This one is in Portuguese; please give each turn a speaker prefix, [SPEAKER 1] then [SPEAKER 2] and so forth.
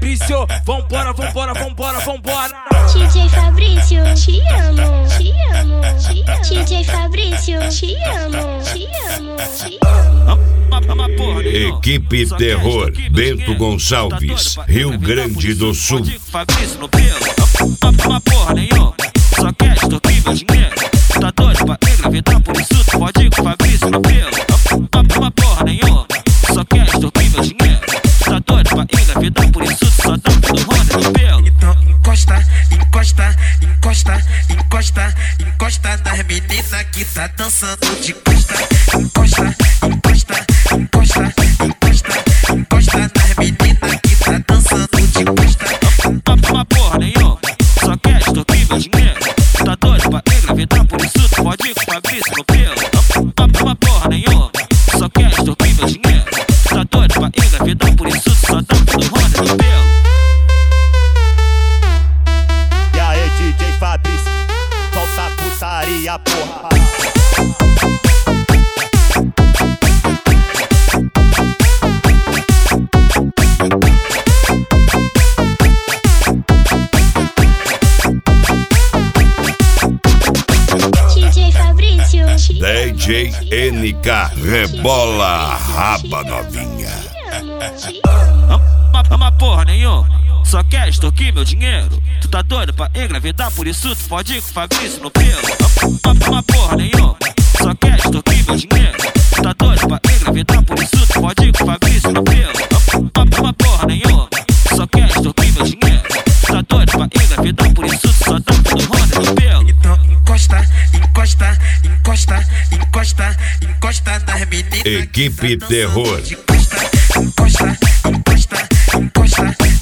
[SPEAKER 1] Fabrício, vambora, vambora, vambora, vambora.
[SPEAKER 2] DJ Fabrício, te amo, te amo, te amo. DJ Fabrício, te amo, te amo, te amo.
[SPEAKER 3] Equipe Terror, Bento Gonçalves, Rio Grande do Sul.
[SPEAKER 4] Fabrício no pelo, uma porra nenhuma, só quer extorquir meu dinheiro. Tá doido pra engravidar, por isso tu pode ir com Fabrício no pelo. Uma porra nenhuma, só quer extorquir meu dinheiro. Tá doido pra engravidar, por isso tu só tá tudo roda no pelo.
[SPEAKER 5] Então encosta, encosta, encosta, encosta, encosta nas meninas que tá dançando de costa. Encosta, encosta, encosta, encosta, encosta nas meninas que tá dançando de costa.
[SPEAKER 4] Uma porra nenhuma, só quer extorquir meu dinheiro. Tá doido pra engravidar, por isso tu pode ir com Fabrício no pelo. Uma porra nenhuma, só quer extorquir meu dinheiro. Tá doido pra engravidar, por isso tu só tá tudo roda no pelo.
[SPEAKER 6] E aí, DJ Fabrício, solta a putaria, porra.
[SPEAKER 2] DJ Fabrício, te
[SPEAKER 3] DJ NK, rebola a raba novinha.
[SPEAKER 2] amo, te amo.
[SPEAKER 4] Uma porra nenhuma, só quer extorquir meu dinheiro. Tu tá doido pra engravidar, por isso tu pode ir com Fabrício no pelo. Uma porra nenhuma, só quer extorquir meu dinheiro. Tu tá doido pra engravidar, por isso tu pode ir com Fabrício no pelo. Uma porra nenhuma, só quer extorquir meu dinheiro. Tu tá doido pra engravidar, por isso tu só tá tudo roda no pelo.
[SPEAKER 5] Então encosta, encosta, encosta, encosta, encosta nas meninas.
[SPEAKER 3] Equipe Terror.
[SPEAKER 5] Encosta, encosta, encosta, encosta.